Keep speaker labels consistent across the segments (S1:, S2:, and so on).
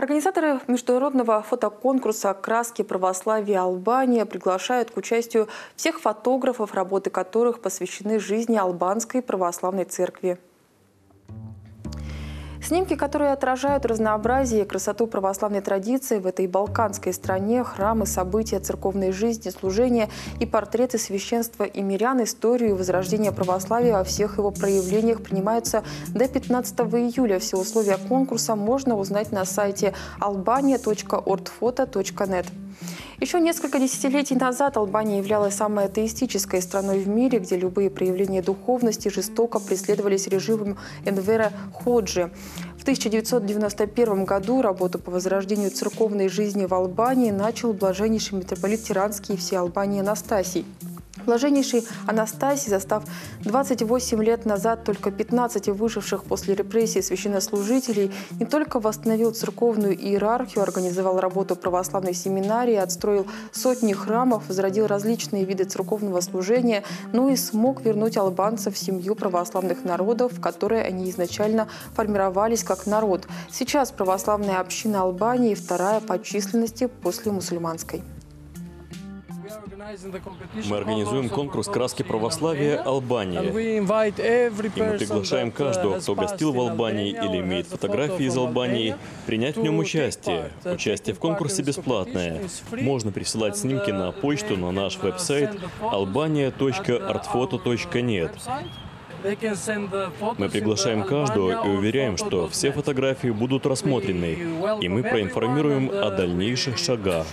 S1: Организаторы международного фотоконкурса «Краски православия Албания» приглашают к участию всех фотографов, работы которых посвящены жизни албанской православной церкви. Снимки, которые отражают разнообразие и красоту православной традиции в этой балканской стране, храмы, события церковной жизни, служения и портреты священства и мирян, историю возрождения православия во всех его проявлениях принимаются до 15 июля. Все условия конкурса можно узнать на сайте albania.ortfoto.net. Еще несколько десятилетий назад Албания являлась самой атеистической страной в мире, где любые проявления духовности жестоко преследовались режимом Энвера Ходжи. В 1991 году работу по возрождению церковной жизни в Албании начал блаженнейший митрополит Тиранский и всей Албании Анастасий. Блаженнейший Анастасий, застав 28 лет назад только 15 выживших после репрессий священнослужителей, не только восстановил церковную иерархию, организовал работу православной семинарии, отстроил сотни храмов, возродил различные виды церковного служения, но и смог вернуть албанцев в семью православных народов, в которой они изначально формировались как народ. Сейчас православная община Албании вторая по численности после мусульманской.
S2: Мы организуем конкурс «Краски православия Албании». И мы приглашаем каждого, кто гостил в Албании или имеет фотографии из Албании, принять в нем участие. Участие в конкурсе бесплатное. Можно присылать снимки на почту на наш веб-сайт albania.ortfoto.net. Мы приглашаем каждого и уверяем, что все фотографии будут рассмотрены, и мы проинформируем о дальнейших шагах.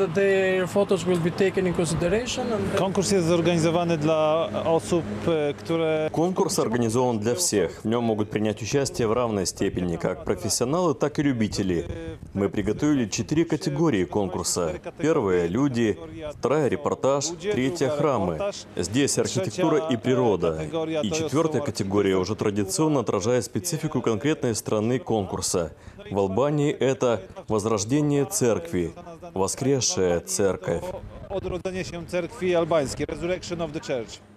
S2: Конкурс организован для всех. В нем могут принять участие в равной степени как профессионалы, так и любители. Мы приготовили 4 категории конкурса. Первая – люди, вторая – репортаж, третья – храмы. Здесь архитектура и природа. И четвертая категория уже традиционно отражает специфику конкретной страны конкурса. В Албании это возрождение церкви, воскресшая церковь.